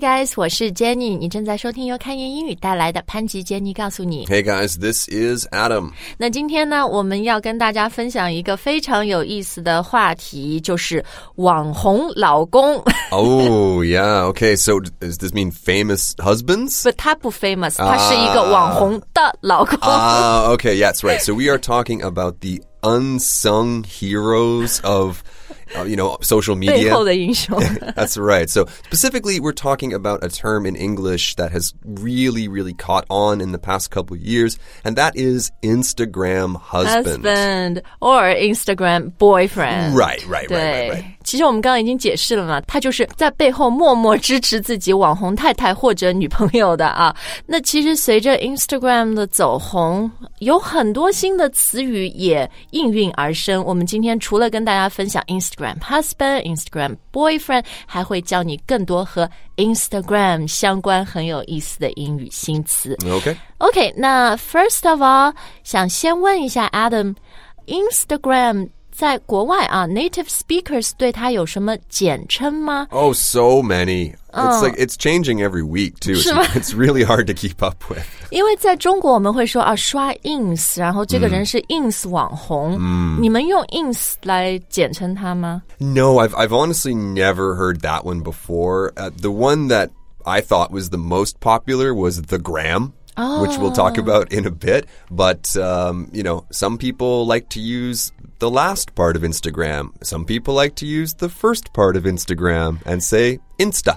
guys, 我是 Jenny， 你正在收听由开言英语带来的潘吉 Jenny 告诉你。 Hey guys, this is Adam. 那今天呢，我们要跟大家分享一个非常有意思的话题，就是网红老公。 Oh, yeah. Okay, so does this mean famous husbands? 不，他不 famous， 他是一个网红的老公。 Okay, yeah, that's right. So we are talking about the unsung heroes of social media. 背后的英雄。 That's right. So specifically, we're talking about a term in English that has really, really caught on in the past couple of years, and that is Instagram husband. Or Instagram boyfriend. Right. 对，其实我们刚刚已经解释了嘛，他就是在背后默默支持自己网红太太或者女朋友的啊。那其实随着 Instagram 的走红，有很多新的词语也应运而生。我们今天除了跟大家分享 Instagram husband、Instagram boyfriend， 还会教你更多和 Instagram 相关很有意思的英语新词。OK， 那 first of all， 想先问一下 Adam，Instagram 在国外啊 ，native speakers 对它有什么简称吗？ Oh, so many. It's like it's changing every week too. It's really hard to keep up with. 因为在中国我们会说啊，刷 ins， 然后这个人是 ins 网红。你们用 ins 来简称他吗？ No, I've honestly never heard that one before. The one that I thought was the most popular was the gram.Which we'll talk about in a bit. But, some people like to use the last part of Instagram. Some people like to use the first part of Instagram and say Insta.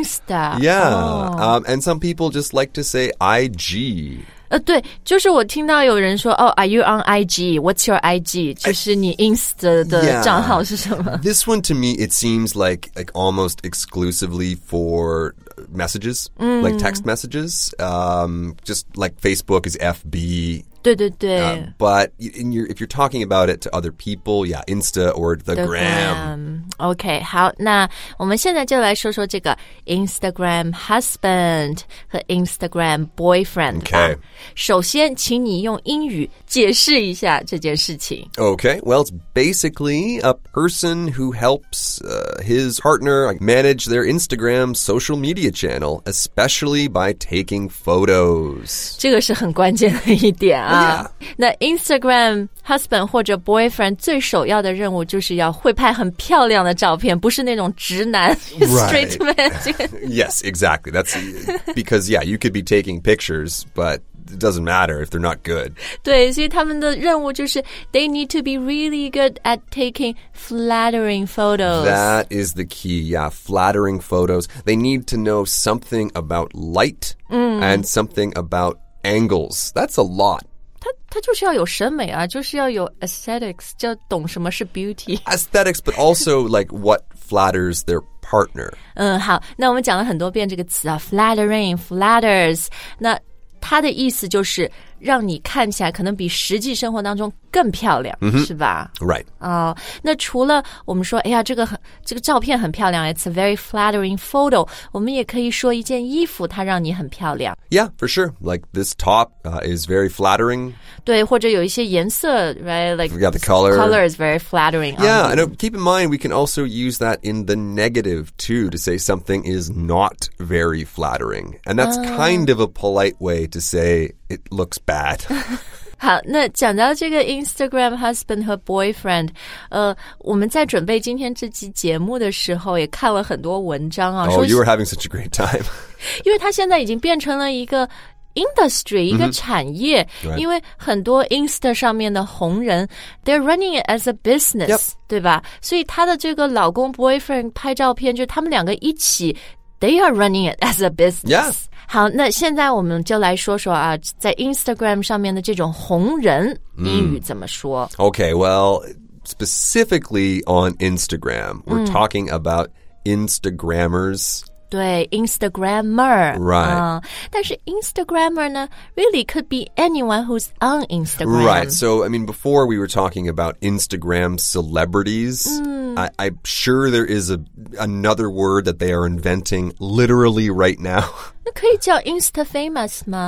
Yeah. And some people just like to say IG. 对，就是我听到有人说are you on IG? What's your IG? 就是你 Insta 的账号是什么？ This one to me, it seems like almost exclusively for messages, like text messages. Just like Facebook is FB. 对。 But if you're talking about it to other people, yeah, Insta or the gram. OK， 好，那我们现在就来说说这个 Instagram husband 和 Instagram boyfriend 吧。 Okay. 首先，请你用英语解释一下这件事情。 Okay, well, it's basically a person who helps his partner manage their Instagram social media channel, especially by taking photos. 这个是很关键的一点啊。 Yeah. 那 Instagram husband 或者 boyfriend 最首要的任务就是要会拍很漂亮的照片，不是那种直男 straight man. Yes, exactly. That's because, yeah, you could be taking pictures, but it doesn't matter if they're not good. 对，所以他们的任务就是 they need to be really good at taking flattering photos. That is the key, yeah, flattering photos. They need to know something about light and something about angles. That's a lot. 他就是要有审美啊，就是要有 aesthetics， 就懂什么是 beauty. Aesthetics, but also like what flatters their partner. 好，那我们讲了很多遍这个词啊 ，flattering, flatters。那它的意思就是让你看起来可能比实际生活当中更漂亮，是吧 Right. 那除了我们说，哎呀，这个照片很漂亮 ，it's a very flattering photo， 我们也可以说一件衣服它让你很漂亮。 Yeah, for sure. Like this top is very flattering. 对，或者有一些颜色 ，right? Like we got the color. Color is very flattering. Yeah, I know. Keep in mind, we can also use that in the negative too to say something is not very flattering, and that's kind of a polite way to say it looks bad. 好，那讲到这个 Instagram husband 和 boyfriend， 我们在准备今天这期节目的时候，也看了很多文章啊。 Oh, you were having such a great time. 因为它现在已经变成了一个 industry 一个产业，因为很多 Insta 上面的红人 they're running it as a business， 对吧？所以他的这个老公 boyfriend 拍照片，就是他们两个一起 they are running it as a business。好，那现在我们就来说说啊，在 Instagram 上面的这种红人英语怎么说 ？Okay, well, specifically on Instagram, we're talking about Instagrammers. 对 Instagrammer Right. 但是 Instagrammer 呢 really could be anyone who's on Instagram. Right. So, I mean, before we were talking about Instagram celebrities, I'm sure there is another word that they are inventing literally right now. 那可以叫 Insta famous 吗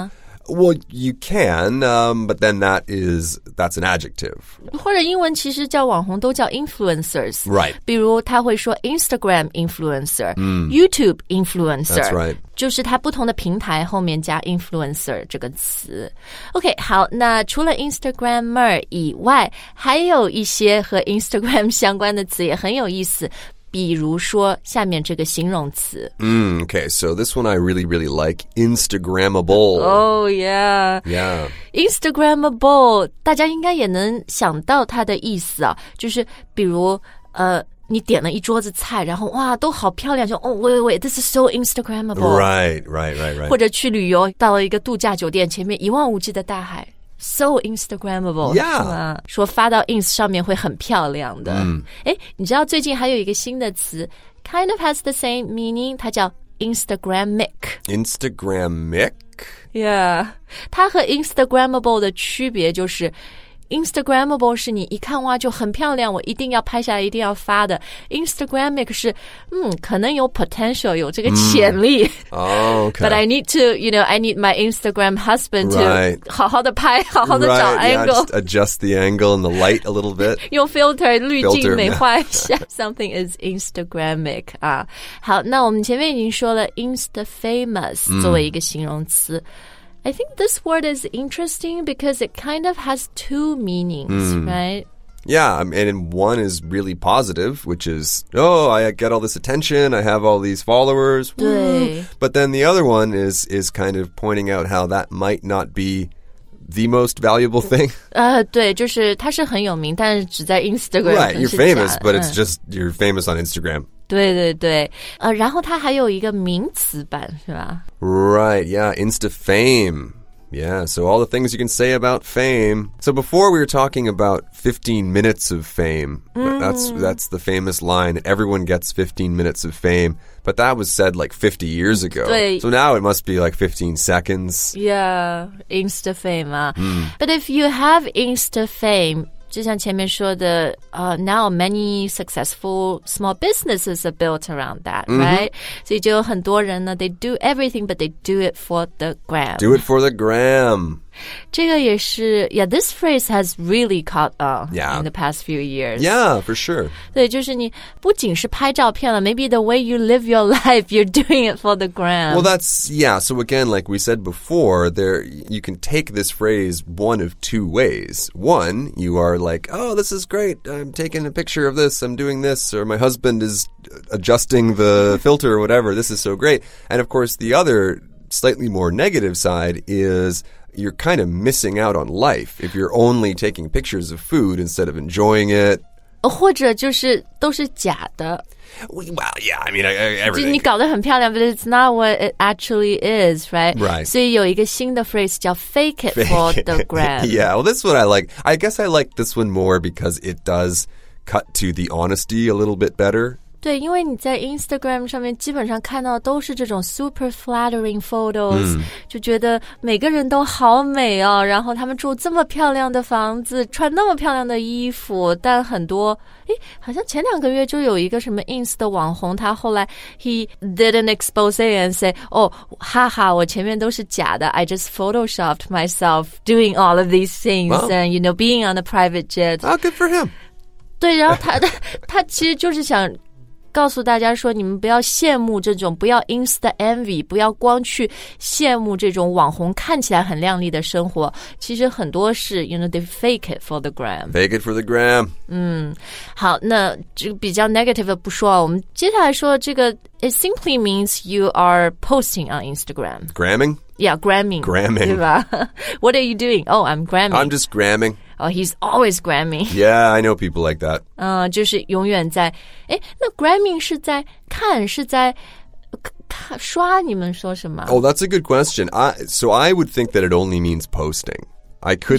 Well, you can, but then that's an adjective. 或者英文其实叫网红都叫 influencers. Right. 比如他会说 Instagram influencer, YouTube influencer. That's right. 就是它不同的平台后面加 influencer 这个词。OK, 好，那除了 Instagrammer 以外，还有一些和 Instagram 相关的词也很有意思。比如说下面这个形容词。 Okay, so this one I really, really like. Instagrammable. Oh, yeah. Yeah. Instagrammable, 大家应该也能想到它的意思啊，就是比如你点了一桌子菜，然后哇都好漂亮，就wait, this is so Instagrammable. Right. 或者去旅游，到了一个度假酒店，前面一望无际的大海。So Instagrammable. Yeah. 说发到 ins 上面会很漂亮的。你知道最近还有一个新的词 kind of has the same meaning, 它叫 Instagrammic. Instagrammic? Yeah. 它和 Instagrammable 的区别就是Instagrammable 是你一看哇就很漂亮，我一定要拍下来，一定要发的。Instagrammic 是可能有 potential 有这个潜力。 Oh, okay. But I need to, I need my Instagram husband to 好好的拍，好好的找 angle. Yeah, just adjust the angle and the light a little bit. 用 filter 滤镜美化一下。Something is Instagrammic 啊。好，那我们前面已经说了 Insta-famous 作为一个形容词。I think this word is interesting because it kind of has two meanings, right? Yeah, and one is really positive, which is, I get all this attention, I have all these followers. Woo. But then the other one is kind of pointing out how that might not be the most valuable thing. 对，就是它是很有名，但是只在 Instagram. Right, you're famous, but it's just you're famous on Instagram. 对，然后它还有一个名词版，是吧？ Right, yeah, Insta-fame. Yeah, so all the things you can say about fame. So before we were talking about 15 minutes of fame. That's the famous line. Everyone gets 15 minutes of fame. But that was said like 50 years ago. 对 So now it must be like 15 seconds. Yeah, Insta-fame 啊。But if you have Insta-fame, 就像前面说的now many successful small businesses are built around that, right? 所以就有很多人呢 they do everything, but they do it for the gram. Do it for the gram. 这个也是 this phrase has really caught on in the past few years. Yeah, for sure. 对，就是你不仅是拍照片了 maybe the way you live your life, you're doing it for the gram. Well, so again, like we said before, you can take this phrase one of two ways. One, you are like, oh, this is great. I'm taking a picture of this. I'm doing this. Or my husband is adjusting the filter or whatever. This is so great. And of course, the other slightly more negative side is you're kind of missing out on life if you're only taking pictures of food instead of enjoying it. 或者就是都是假的。 Well, yeah, I mean, everything. 你搞得很漂亮 but it's not what it actually is, right? Right. 所以有一个新的 phrase 叫 fake it for the gram. Yeah, well, this one I like. I guess I like this one more because it does cut to the honesty a little bit better. 对，因为你在 Instagram 上面基本上看到都是这种 super flattering photos，就觉得每个人都好美哦，然后他们住这么漂亮的房子，穿那么漂亮的衣服，但很多好像前2个月就有一个什么 ins 的网红，他后来 he did an expose and say, 哈哈，我前面都是假的 I just photoshopped myself doing all of these things and being on a private jet. Oh, good for him. 对，然后他其实就是想告诉大家说，你们不要羡慕这种，不要 Insta envy， 不要光去羡慕这种网红看起来很亮丽的生活。其实很多是 they fake it for the gram. Fake it for the gram. 好，那这个比较 negative 的不说啊，我们接下来说这个 it simply means you are posting on Instagram. Gramming? Yeah, gramming. 对吧？ What are you doing? Oh, I'm gramming. I'm just gramming. Oh, he's always gramming. Yeah, I know people like that. 就是永远在那 gramming 是在看是在刷，你们说什么？ Oh, that's a good question. So I would think that it only means posting. I could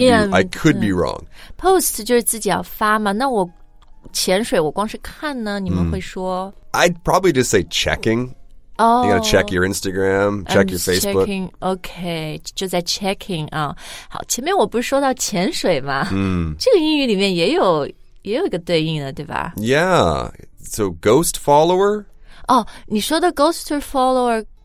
be wrong. Post 就是自己要发嘛，那我潜水我光是看呢，你们会说 I'd probably just say checking. You gotta check your Instagram, check your Facebook. Checking, OK, 就在 checking 啊。好，前面我不是说到潜水吗？这个英语里面也有一个对应的，对吧？ Yeah. So ghost follower? 你说的 ghost follower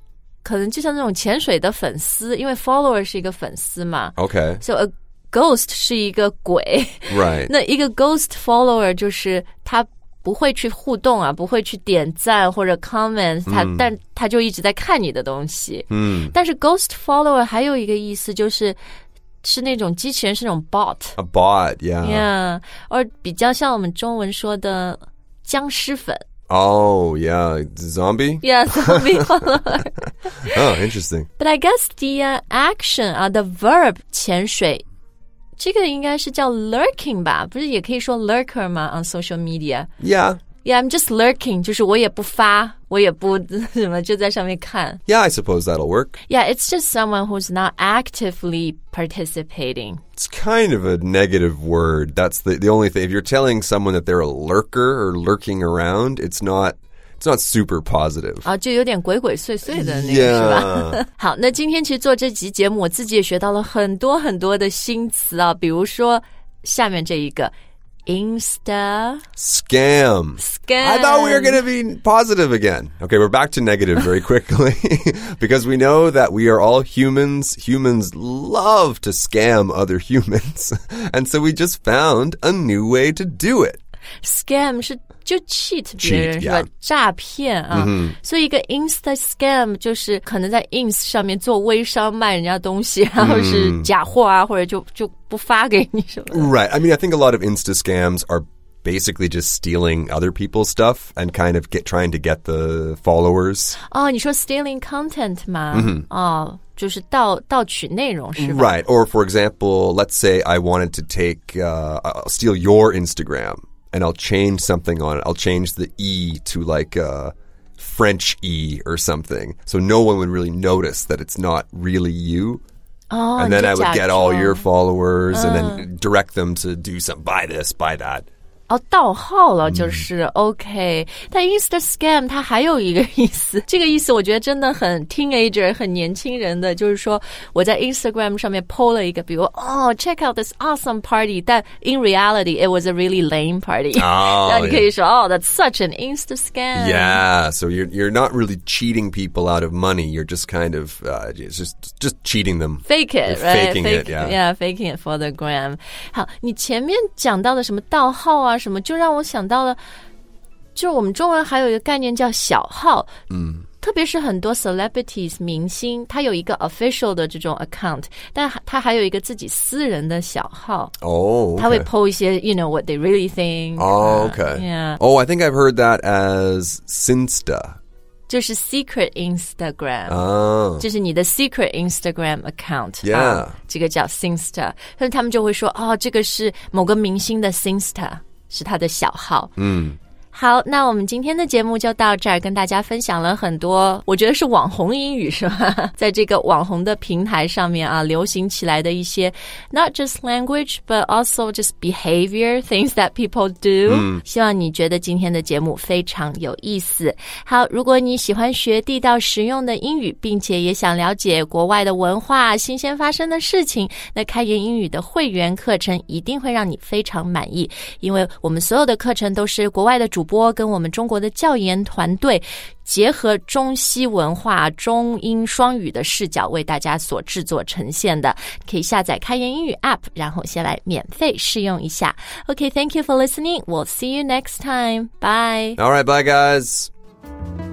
可能就像那种潜水的粉丝，因为 follower 是一个粉丝嘛。 Okay. So a ghost 是一个鬼。 Right. 那一个 ghost follower 就是他不会去互动啊，不会去点赞或者 comment， 但他就一直在看你的东西。但是 ghost follower 还有一个意思就是那种机器人，是那种 bot。A bot, yeah. Yeah. 而比较像我们中文说的僵尸粉。 Oh, yeah. Zombie? Yeah, zombie follower. Oh, interesting. But I guess the action, the verb 潜水，这个应该是叫 lurking 吧？不是也可以说 lurker 吗 on social media? Yeah. Yeah, I'm just lurking. 就是我也不发，我也不什么，就在上面看。 Yeah, I suppose that'll work. Yeah, it's just someone who's not actively participating. It's kind of a negative word. That's the only thing. If you're telling someone that they're a lurker or lurking around, it's not super positive. 啊，就有点鬼鬼祟祟的那个是吧？好，那今天其实做这集节目，我自己也学到了很多很多的新词啊，比如说下面这一个。Insta Scam. I thought we were going to be positive again. Okay, we're back to negative very quickly because we know that we are all humans. Humans love to scam other humans. And so we just found a new way to do it. Scam 是就 cheat 别人是吧？诈骗啊，所以一个 Insta scam 就是可能在 Ins 上面做微商卖人家东西，然后是假货啊，或者就不发给你什么的。 Right. I mean, I think a lot of Insta scams are basically just stealing other people's stuff and kind of trying to get the followers. 哦，你说 stealing content 吗？哦，就是盗取内容是吧？ Right. Or for example, let's say I wanted to I'll steal your Instagram.And I'll change something on it. I'll change the E to like a French E or something. So no one would really notice that it's not really you. Oh, and then I would get all your followers and then direct them to do something. Buy this, buy that. 哦，盗号了就是、OK， 但 Insta scam 它还有一个意思，这个意思我觉得真的很 teenager 很年轻人的，就是说我在 Instagram 上面 po 了一个，比如check out this awesome party， 但 in reality it was a really lame party。然后你可以说that's such an Insta scam。 Yeah, so you're not really cheating people out of money. You're just kind of just cheating them. Fake it, right? Faking it, yeah, faking it for the gram. 好，你前面讲到的什么盗号啊？什么就让我想到了，就我们中文还有一个概念叫小号，特别是很多 celebrities 明星，他有一个 official 的这种 account， 但他还有一个自己私人的小号。 Oh, okay. 他会 po 一些 you know what they really think. Oh, okay. Yeah. Oh, I think I've heard that as Sinsta. 就是 secret Instagram， 就是你的 secret Instagram account， Yeah， 这个叫 Sinsta， 所以他们就会说这个是某个明星的 Sinsta， 是他的小号。好，那我们今天的节目就到这儿，跟大家分享了很多，我觉得是网红英语是吧？在这个网红的平台上面啊，流行起来的一些 not just language but also just behavior things that people do。希望你觉得今天的节目非常有意思。好，如果你喜欢学地道实用的英语，并且也想了解国外的文化、新鲜发生的事情，那开言英语的会员课程一定会让你非常满意，因为我们所有的课程都是国外的主播跟我们中国的教研团队结合中西文化、中英双语的视角为大家所制作呈现的，可以下载开言英语 App， 然后先来免费试用一下。Okay, thank you for listening. We'll see you next time. Bye. All right, bye guys.